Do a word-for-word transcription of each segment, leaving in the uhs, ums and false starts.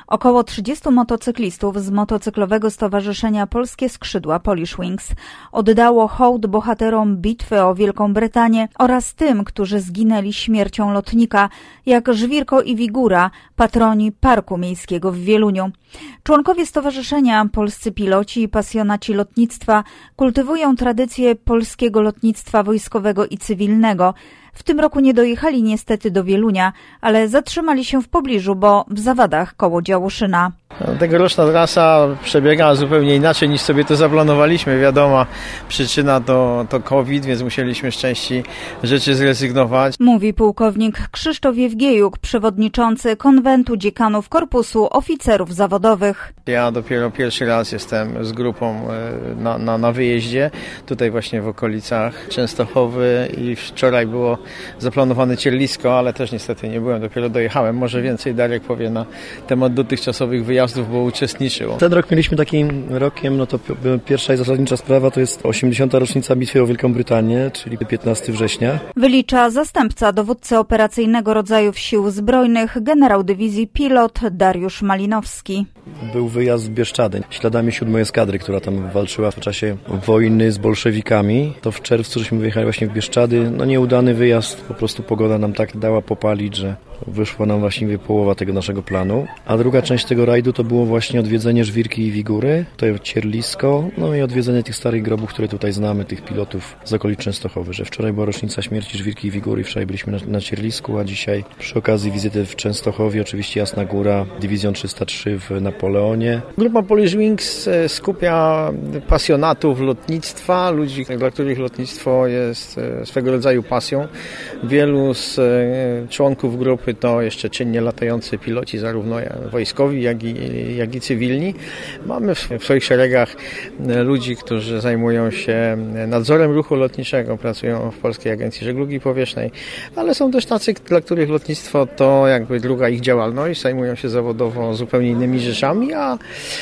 Około trzydziestu motocyklistów z motocyklowego stowarzyszenia Polskie Skrzydła Polish Wings oddało hołd bohaterom bitwy o Wielką Brytanię oraz tym, którzy zginęli śmiercią lotnika, jak Żwirko i Wigura, patroni Parku Miejskiego w Wieluniu. Członkowie stowarzyszenia, polscy piloci i pasjonaci lotnictwa kultywują tradycję polskiego lotnictwa wojskowego i cywilnego. W tym roku nie dojechali niestety do Wielunia, ale zatrzymali się w pobliżu, bo w Zawadach koło Działoszyna. Tegoroczna trasa przebiegała zupełnie inaczej niż sobie to zaplanowaliśmy. Wiadomo, przyczyna to, to COVID, więc musieliśmy z części rzeczy zrezygnować. Mówi pułkownik Krzysztof Jewgiejuk, przewodniczący konwentu dziekanów Korpusu Oficerów Zawodowych. Ja dopiero pierwszy raz jestem z grupą na, na, na wyjeździe, tutaj właśnie w okolicach Częstochowy i wczoraj było zaplanowane Cierlisko, ale też niestety nie byłem, dopiero dojechałem. Może więcej Darek powie na temat dotychczasowych wyjazdów, bo uczestniczył. Ten rok mieliśmy takim rokiem, no to pierwsza i zasadnicza sprawa to jest osiemdziesiąta rocznica bitwy o Wielką Brytanię, czyli piętnastego września. Wylicza zastępca dowódcy operacyjnego rodzajów sił zbrojnych, generał dywizji pilot Dariusz Malinowski. Był wyjazd w Bieszczady, śladami siódmej eskadry, która tam walczyła w czasie wojny z bolszewikami. To w czerwcu żeśmy wyjechali właśnie w Bieszczady. No nieudany wyjazd, po prostu pogoda nam tak dała popalić, że wyszła nam właściwie połowa tego naszego planu. A druga część tego rajdu to było właśnie odwiedzenie Żwirki i Wigury, tutaj Cierlisko, no i odwiedzenie tych starych grobów, które tutaj znamy, tych pilotów z okolic Częstochowy, że wczoraj była rocznica śmierci Żwirki i Wigury, wczoraj byliśmy na, na Cierlisku, a dzisiaj przy okazji wizyty w Częstochowie, oczywiście Jasna Góra, Dywizjon trzysta trzy w Napoleonie. Grupa Polish Wings skupia pasjonatów lotnictwa, ludzi, dla których lotnictwo jest swego rodzaju pasją. Wielu z członków grupy to jeszcze czynnie latający piloci, zarówno wojskowi, jak i, jak i cywilni. Mamy w, w swoich szeregach ludzi, którzy zajmują się nadzorem ruchu lotniczego, pracują w Polskiej Agencji Żeglugi Powietrznej, ale są też tacy, dla których lotnictwo to jakby druga ich działalność, zajmują się zawodowo zupełnie innymi rzeczami, a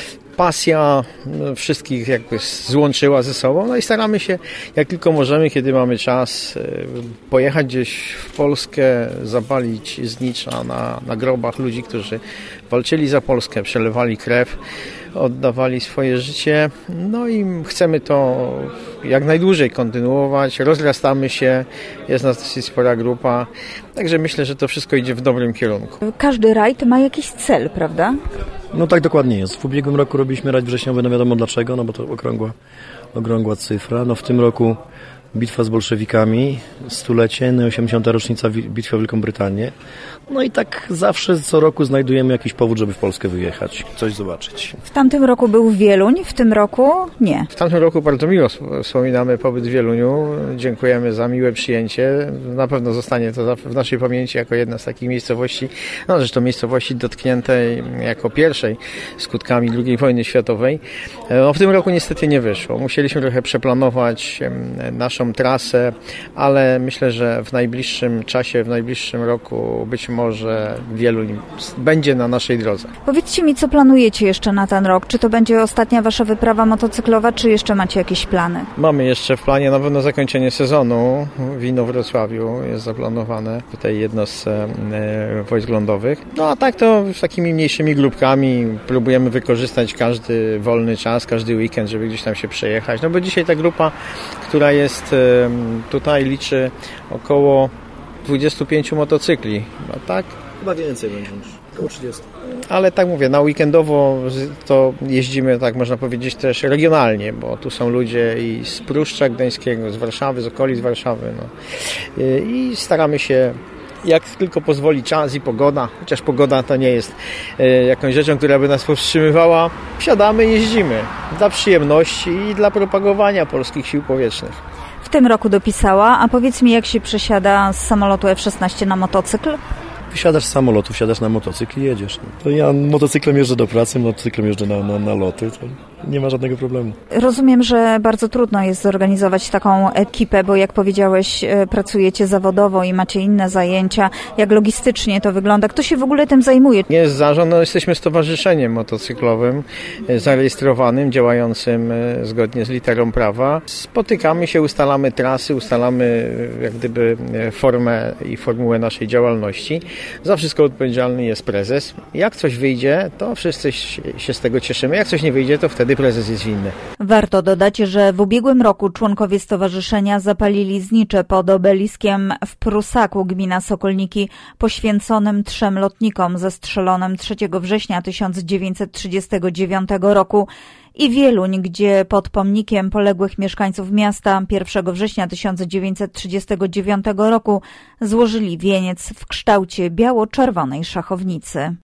pasja wszystkich jakby złączyła ze sobą, no i staramy się jak tylko możemy, kiedy mamy czas, pojechać gdzieś w Polskę, zapalić znicza na, na grobach ludzi, którzy walczyli za Polskę, przelewali krew, oddawali swoje życie, no i chcemy to jak najdłużej kontynuować, rozrastamy się, jest nas dosyć spora grupa, także myślę, że to wszystko idzie w dobrym kierunku. Każdy rajd ma jakiś cel, prawda? No tak dokładnie jest. W ubiegłym roku robiliśmy rajd wrześniowy, no wiadomo dlaczego, no bo to okrągła, okrągła cyfra. No w tym roku bitwa z bolszewikami, stulecie, no osiemdziesiąta rocznica bitwy o Wielką Brytanię. No i tak zawsze co roku znajdujemy jakiś powód, żeby w Polskę wyjechać, coś zobaczyć. W tamtym roku był Wieluń, w tym roku nie. W tamtym roku bardzo miło wspominamy pobyt w Wieluniu. Dziękujemy za miłe przyjęcie. Na pewno zostanie to w naszej pamięci jako jedna z takich miejscowości, no zresztą miejscowości dotkniętej jako pierwszej skutkami drugiej wojny światowej. No, w tym roku niestety nie wyszło. Musieliśmy trochę przeplanować naszą trasę, ale myślę, że w najbliższym czasie, w najbliższym roku być może Wieluń będzie na naszej drodze. Powiedzcie mi, co planujecie jeszcze na ten rok? Czy to będzie ostatnia wasza wyprawa motocyklowa, czy jeszcze macie jakieś plany? Mamy jeszcze w planie na pewno zakończenie sezonu w Inowrocławiu jest zaplanowane. Tutaj jedno z e, wojsk lądowych. No a tak to z takimi mniejszymi grupkami próbujemy wykorzystać każdy wolny czas, każdy weekend, żeby gdzieś tam się przejechać. No bo dzisiaj ta grupa, która jest e, tutaj, liczy około dwudziestu pięciu motocykli, no tak? Chyba więcej będzie już, około trzydziestu. Ale tak mówię, na weekendowo to jeździmy, tak można powiedzieć, też regionalnie, bo tu są ludzie i z Pruszcza Gdańskiego, z Warszawy, z okolic Warszawy, no. I staramy się, jak tylko pozwoli czas i pogoda, chociaż pogoda to nie jest jakąś rzeczą, która by nas powstrzymywała, wsiadamy, jeździmy dla przyjemności i dla propagowania polskich sił powietrznych. W tym roku dopisała, a powiedz mi, jak się przesiada z samolotu F szesnaście na motocykl? Wysiadasz z samolotu, wsiadasz na motocykl i jedziesz. No. To ja motocyklem jeżdżę do pracy, motocyklem jeżdżę na, na, na loty. To nie ma żadnego problemu. Rozumiem, że bardzo trudno jest zorganizować taką ekipę, bo jak powiedziałeś, pracujecie zawodowo i macie inne zajęcia. Jak logistycznie to wygląda? Kto się w ogóle tym zajmuje? Jest zarząd, no jesteśmy stowarzyszeniem motocyklowym zarejestrowanym, działającym zgodnie z literą prawa. Spotykamy się, ustalamy trasy, ustalamy jak gdyby formę i formułę naszej działalności. Za wszystko odpowiedzialny jest prezes. Jak coś wyjdzie, to wszyscy się z tego cieszymy. Jak coś nie wyjdzie, to wtedy prezes jest winny. Warto dodać, że w ubiegłym roku członkowie stowarzyszenia zapalili znicze pod obeliskiem w Prusaku, gmina Sokolniki, poświęconym trzem lotnikom zestrzelonym trzeciego września tysiąc dziewięćset trzydziestego dziewiątego roku i Wieluń, gdzie pod pomnikiem poległych mieszkańców miasta pierwszego września tysiąc dziewięćset trzydziestego dziewiątego roku złożyli wieniec w kształcie biało-czerwonej szachownicy.